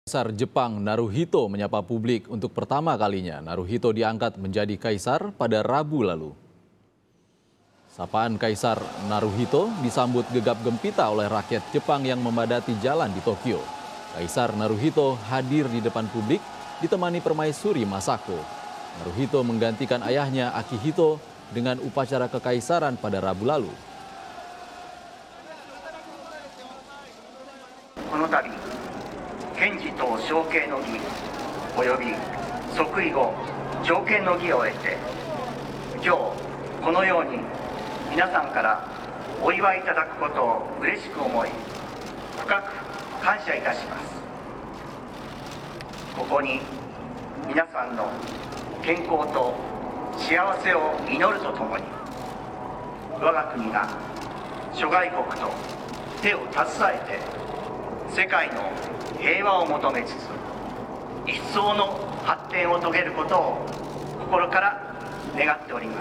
Kaisar Jepang Naruhito menyapa publik untuk pertama kalinya. Naruhito diangkat menjadi kaisar pada Rabu lalu. Sapaan Kaisar Naruhito disambut gegap gempita oleh rakyat Jepang yang memadati jalan di Tokyo. Kaisar Naruhito hadir di depan publik ditemani permaisuri Masako. Naruhito menggantikan ayahnya Akihito dengan upacara kekaisaran pada Rabu lalu. 検事等承継の儀および即位後朝見の儀を終えて今日このように皆さんからお祝いいただくことを嬉しく思い深く感謝いたします。ここに皆さんの健康と幸せを祈るとともに我が国が諸外国と手を携えて世界の平和を求めつつ一層の発展を遂げることを心から願っております。